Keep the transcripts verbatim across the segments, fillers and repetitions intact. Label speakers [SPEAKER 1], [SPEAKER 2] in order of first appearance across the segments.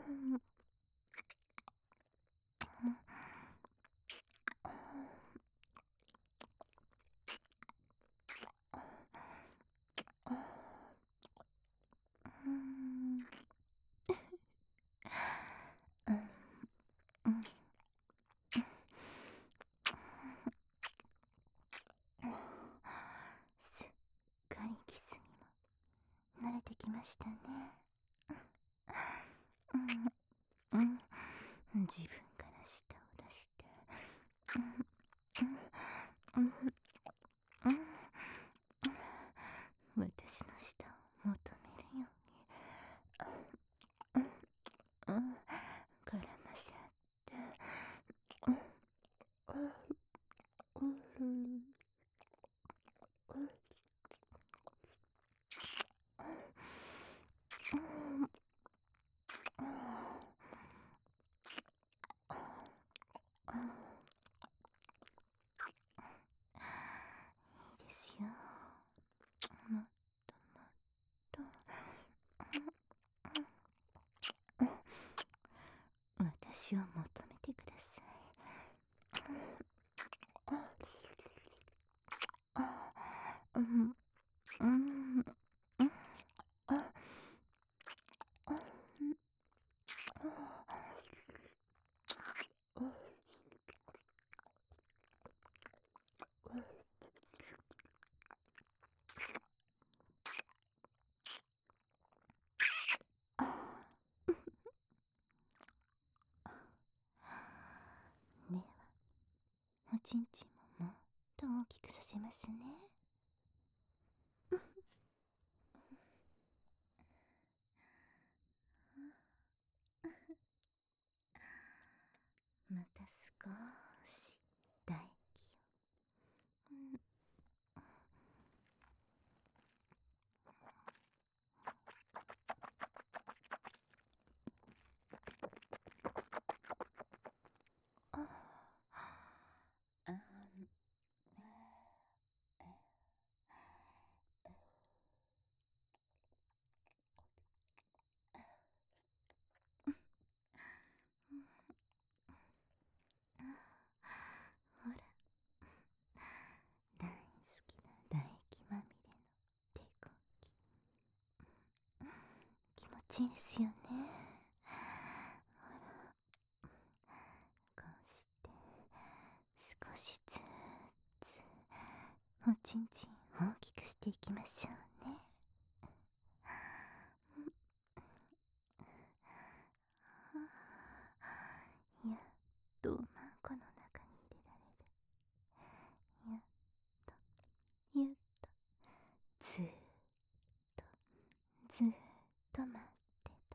[SPEAKER 1] 慣れてきましたね。自分から舌を出して、私の舌を求めるように絡ませて、いいですよ。もっともっと私を求めてください。うんうんでは、おちんちんももっと大きくさせますね。また少し唾液を、うん、ああほら、大好きな唾液まみれの抵抗器、気持ちいいですよね。ほら、こうして少しずつおちんちん大きくしていきましょうね。やっとマンコの中に入れられる。やっとやっとずーっとずーっと待ってた。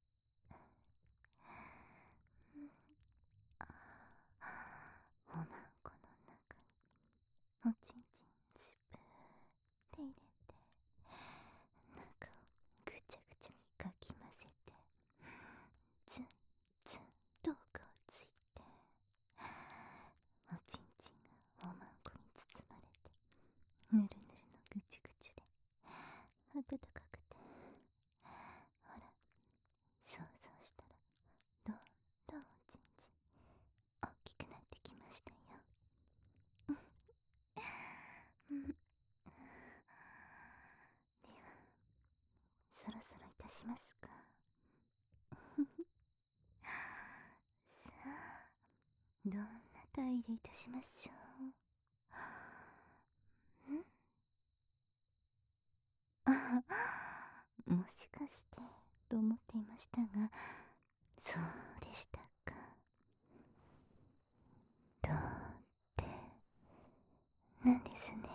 [SPEAKER 1] おまんこの中におちんちんスプーって入れて、中をぐちゃぐちゃにかき混ぜて、ツンツンと奥をついて、おちんちんがおまんこに包まれて、ぬるぬるのぐちゅぐちゅで暖かくて、ほら、想像したらどんどんおちんちん大きくなってきましたよ。うん、ではそろそろいたしますか。さあ、どんなトイレいたしましょう。んあ、もしかしてと思っていましたが、そうでしたか。どうってなんですね。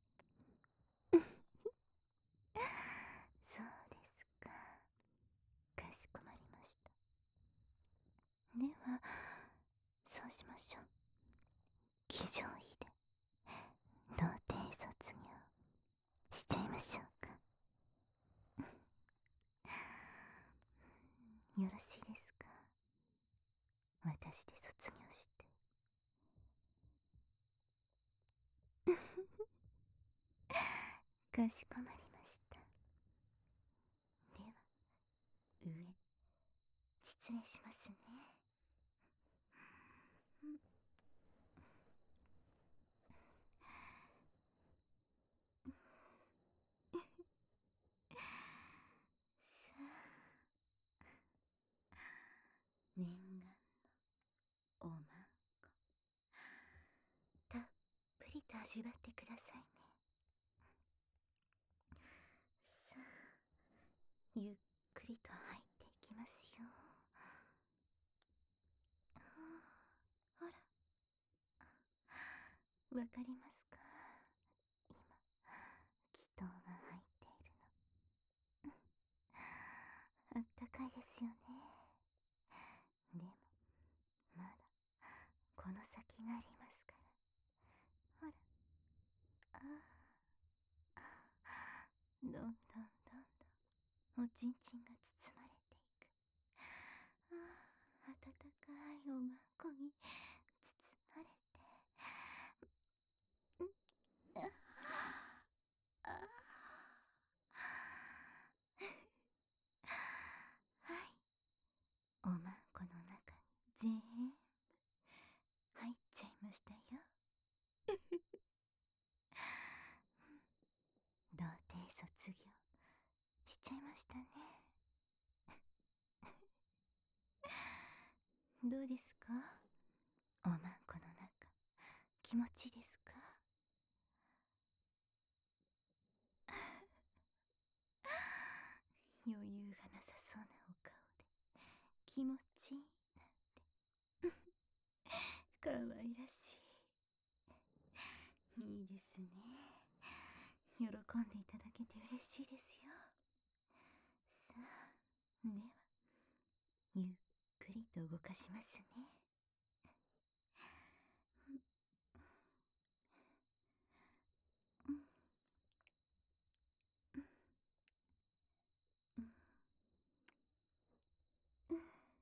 [SPEAKER 1] そうですか。かしこまりました。では、そうしましょう。騎乗位で童貞卒業しちゃいましょうか。よろしいですか。私で卒業して。かしこまりました。では、上、膣失礼しますね。うん。さあ、念願のおまんこ、たっぷりと味わってくださいね。さあ、ゆっくりと入っていきますよ。ああ、ほら、わかりますか？今、気筒が入っているの。あったかいですよね。でも、まだ、この先がありますから。ほら、ああ、どんどんどんどん、おちんちんが包まれていく。ああ、温かいおまんこに包まれて。んああ、ああ、はい。おまんこの中に全部入っちゃいましたよ。童貞卒業しちゃいましたね。どうですか？おまんこの中、気持ちいいですか？余裕がなさそうなお顔で、気持ちいいなんて。かわいらしい。いいですね。喜んでいただけて嬉しいですよ。さあ、では、ゆっくりと動かしますね。うん、うん、うん。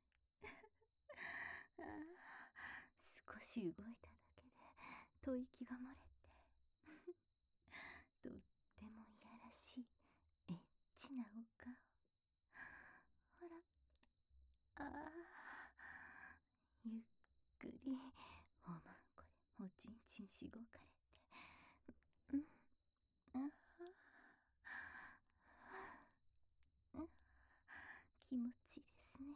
[SPEAKER 1] ああ、少し動いただけで吐息が漏れて、とってもいやらしいエッチなお顔。ほら、ああ、ゆっくりおまんこでおちんちんしごかれて、うん、ああ、うん、気持ちいいですね。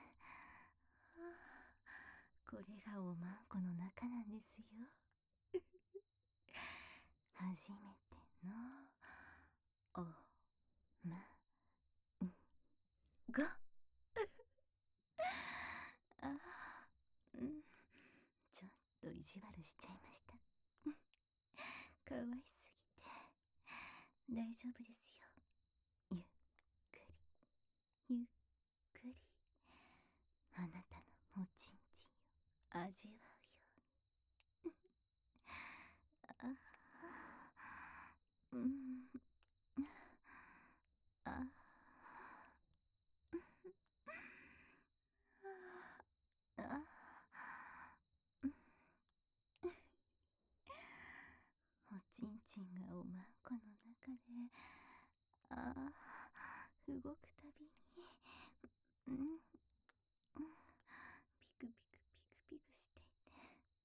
[SPEAKER 1] ああ、これがおまんこの中なんですよ。初めてのおまんこ。ああ、うん、ちょっと意地悪しちゃいました。かわいすぎて大丈夫ですよ。ゆっくりゆっくりあなたのおちんちんを味わうように。ああ、うん、ああ、ああ、うん、おちんちんがおまんこの中で、ああ、動くたびに、うん、うん、ピクピクピクピクしていて、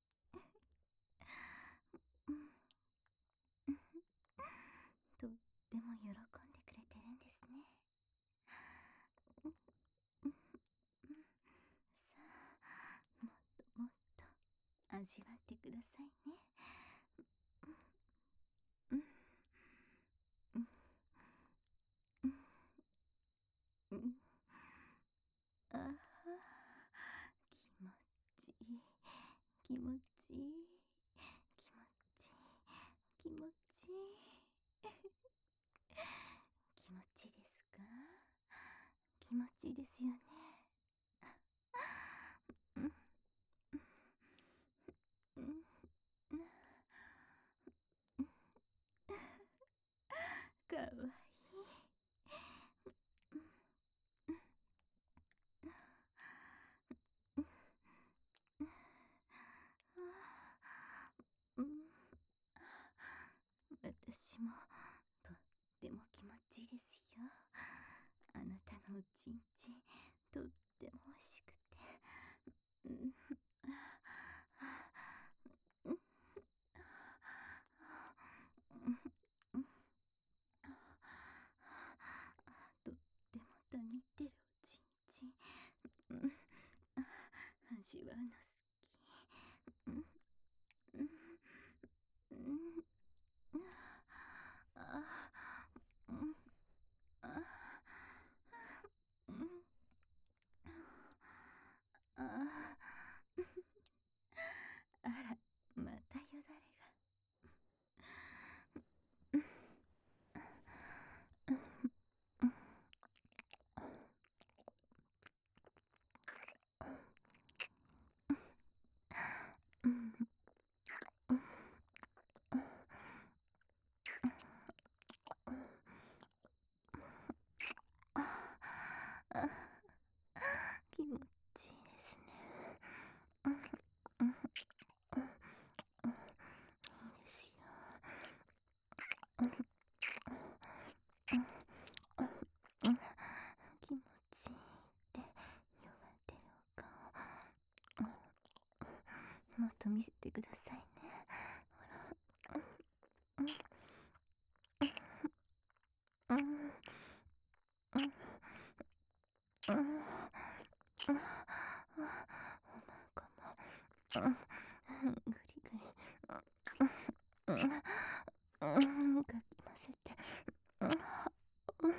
[SPEAKER 1] うん、うん、とっても喜んでくれてるんですね。うん、うん、うん、さあ、もっともっと味わってくださいね。うん、うん、うん、うん、ああ、気持ちいい、気持ちいい、気持ちいい、気持ちいい。気持ちいいですか？気持ちいいですよね。うん、うん、うん、かわいい。うん、私もとっても気持ちいいですよ。あなたのおちんちんとってもおいしてくださいね。ほら。うん。うん。うん。うん。うん。お腹も。うん。ぐりぐり。うん。うん。かき混ぜて。うん。うん。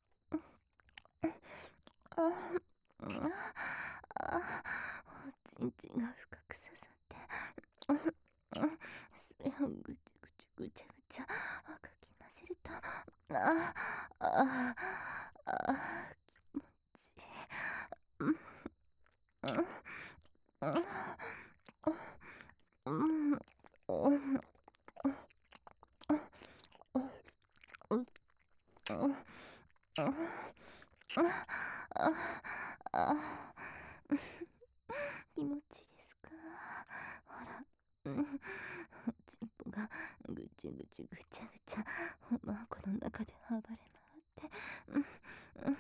[SPEAKER 1] ああ、あ、おちんちんが深く刺さって、それをぐちぐちぐちゃぐちゃかき混ぜると、ああ、ああ、気持ちいい。うん、うん、うん、うん、うん、ああ、気持ちいいですか？ほら、うん、ちんぽがぐちぐちぐちゃぐちゃ、まあこの中で暴れ回って、うん、うん、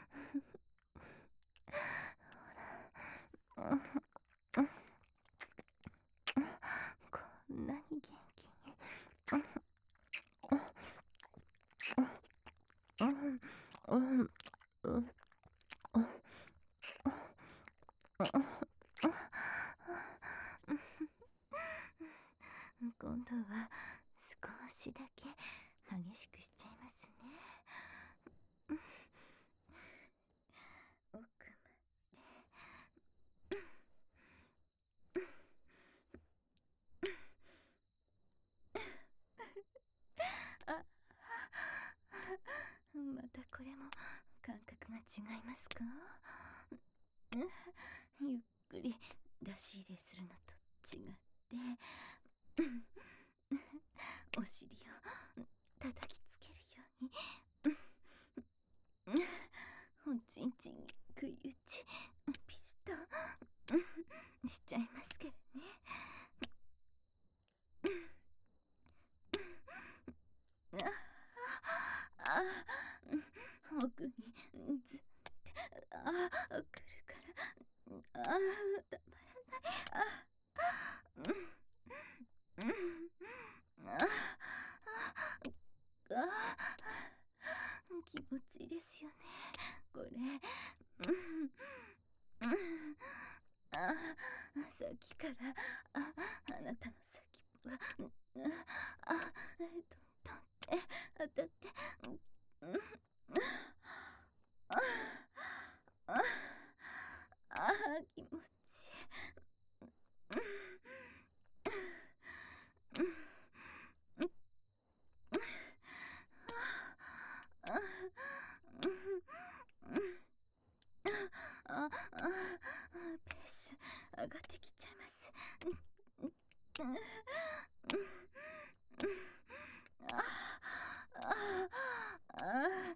[SPEAKER 1] ほら、うん、うん、こんなに元気に、うん、うん、うん、うん、今度は少しだけ激しくしちゃいますね。奥まあ、またこれも感覚が違いますか？ゆっくり出し入れするのと違って、お尻を叩きつけるように、おちんちんに食い打ちピストしちゃいますからね。ああ、奥にずっとああ来るから、ああたまらない。あうんうんああ気持ちいいですよねこれ。うんうんあさっきからああなたの先っぽがあトントンって当たってうんあああ気持ちいい。ああペース上がってきちゃいます。あああ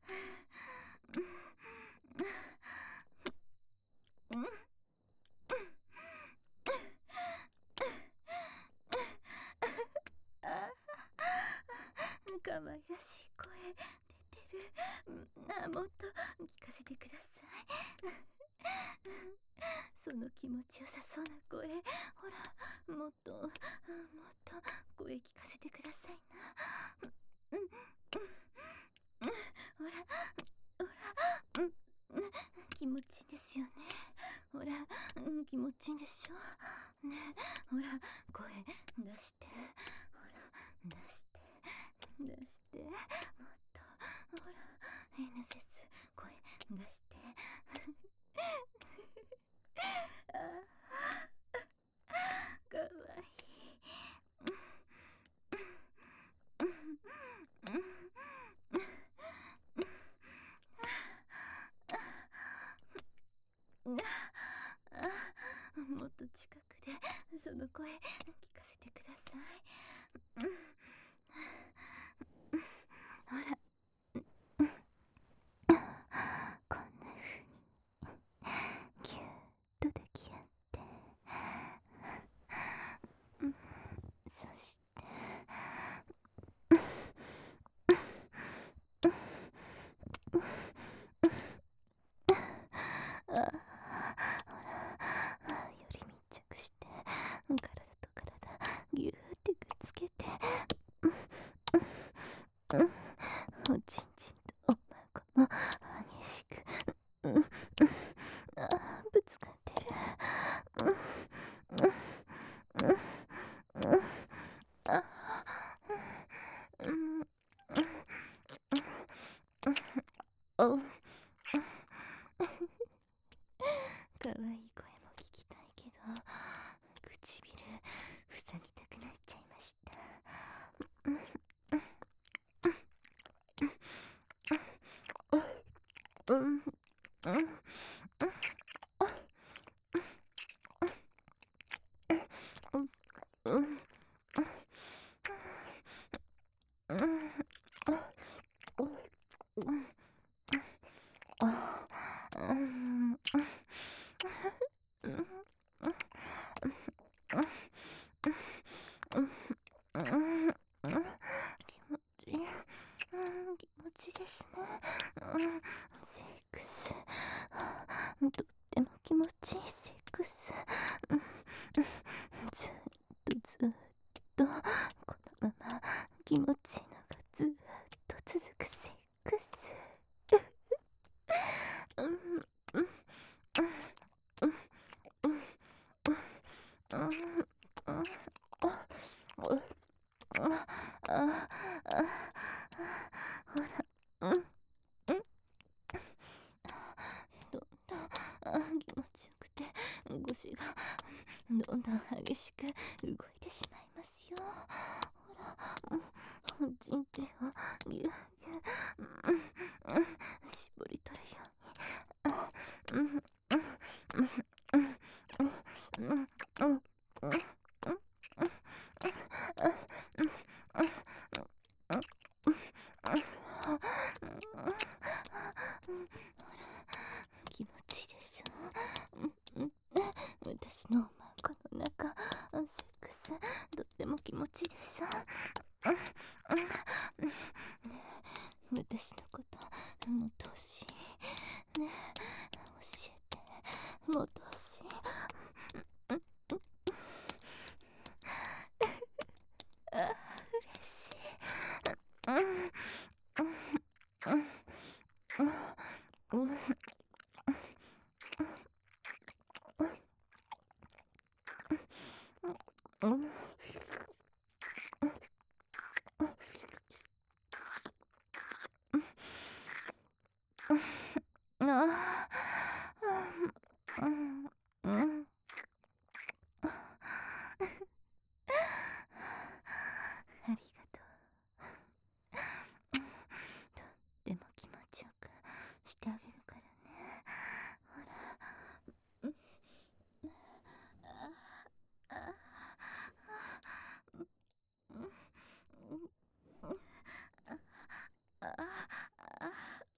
[SPEAKER 1] かわいらしい声出てる。あもっと聞かせてください。その気持ちよさそうな声、ほらもっともっと声聞かせてくださいな。うんうんうんほらほらうん気持ちいいですよね。ほら、うん、気持ちいいでしょね。ほら声出して、ほら出して出してもっとほら変なせず声出してあーかわいい。もっと近くでその声聞かせてください。ほらこんな風にぎゅーっと抱き合ってうんうんうん気持ちいいですね。うん、セックス。とっても気持ちいいセックス。うん、ずっとずっとこのまま気持ちいいのがずっと続くセックス。うんうんうんうんうんうんあああほら、うんうんどんどんあ気持ちよくて腰がどんどん激しく動いてしまいますよ。ほら、うん、ちんちんをぎゅうぎゅう、うんうん、絞り取るように、うんうんうんうんうんうんうん気持ちいいでしょ。うんうん、私のこの中セックスとっても気持ちいいでしょ。うんうんねえ私のこともっと欲しいねえ教えてもっと欲しい。うんあ嬉しい。うんうんうんうんうんあうんうんありがとう。でも気持ちよくしてあげるからね。ほら。うんああうんうんああ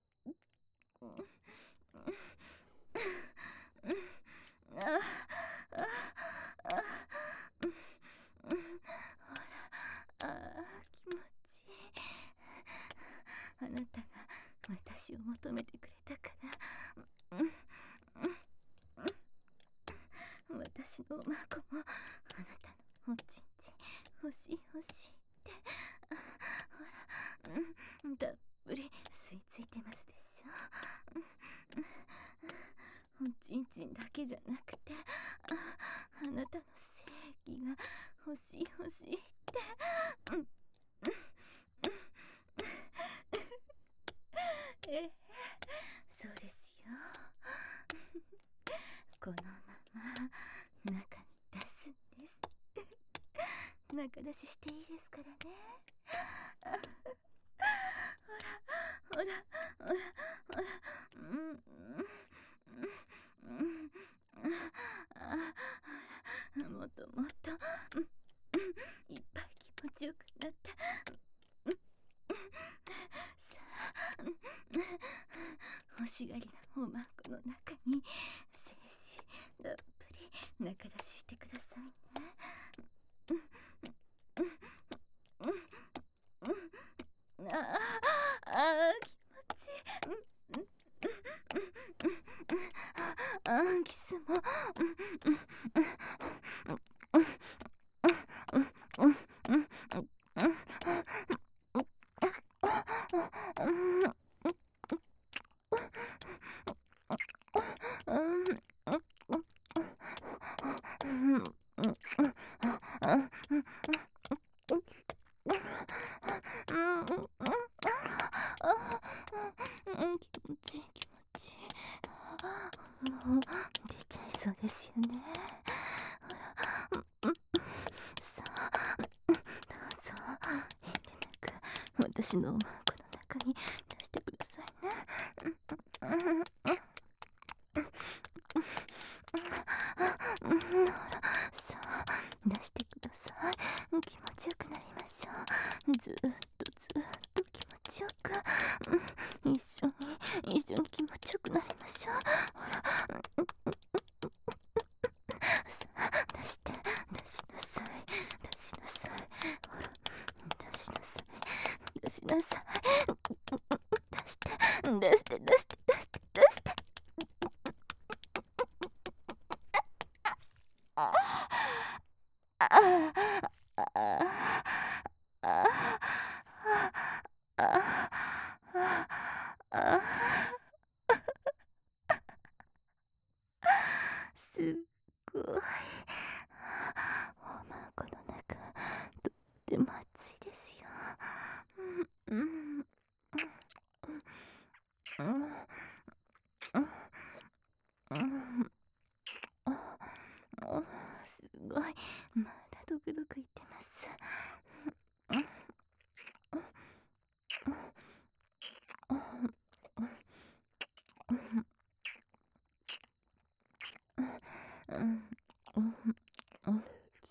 [SPEAKER 1] あああ気持ちいい。あなたが私を求めてくれたから、うん私のおまこもあなたのおちんちん欲しい欲しいってあほら、うん、たっぷり吸い付いてますでしょ。うん、おちんちんだけじゃなくてああなたの正義が欲しい欲しいって、うんうんええそうですよ。このまま中に出すんです。中出ししていいですからね。ほらほらほらほらうんうんうんあほらもっともっとうんうんいっぱい気持ちよくなったうんさあ欲しがりなおまんこの中に精子たっぷり中出ししてくださいね。うんうんうんうんあああ気持ちいい。うんうんうんうんうんあキスもうんうんうんうんうんうんうん気持ちいい気持ちいい。もう出ちゃいそうですよね。ほらさあどうぞ遠慮なく私のおまんこの中に出してくださいね。 ほら、さあ、出してください。気持ちよくなりましょう。ずーっとずーっと気持ちよく。うん、一緒に、一緒に気持ちよくなりましょう。ほら、さあ、出して、出しなさい。出しなさい。ほら、出しなさい。出しなさい。出して、出して、出して、出して、出して。ああああああすっごい。おまんこの中、とっても暑いですよ。うんうんうんうんあすごい。まだドクドクいってます。うんうんうん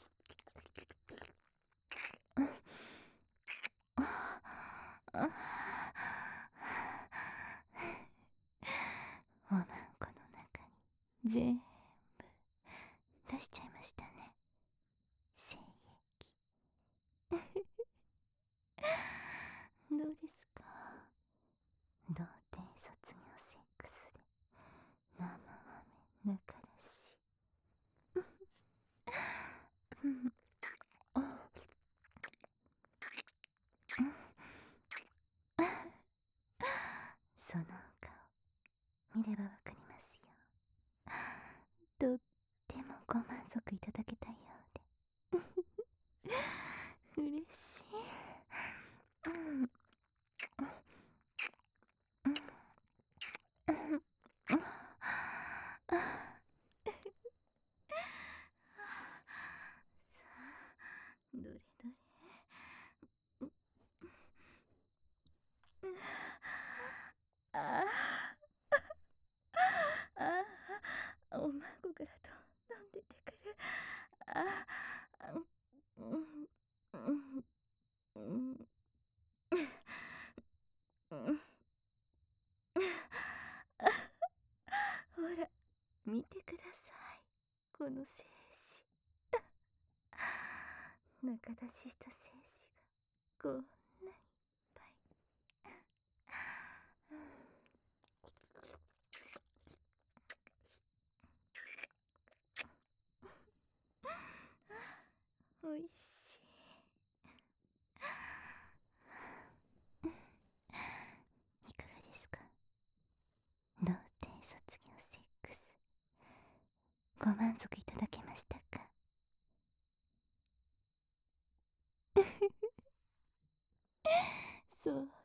[SPEAKER 1] おまんこの中に全部出しちゃいましたね。精液。どうですか？童貞卒業セックスで生ハメ仲だし。うんその顔見ればわかりますよ。とってもご満足いただけたようで嬉しい。うんどれどれ。あああおまんこからどんどん出てくる。ああうんうんうんうんほら見てください、この精子。中出しした精子がこんなにいっぱい。おいしい。いかがですか？童貞卒業セックス、ご満足いただけましたか？そう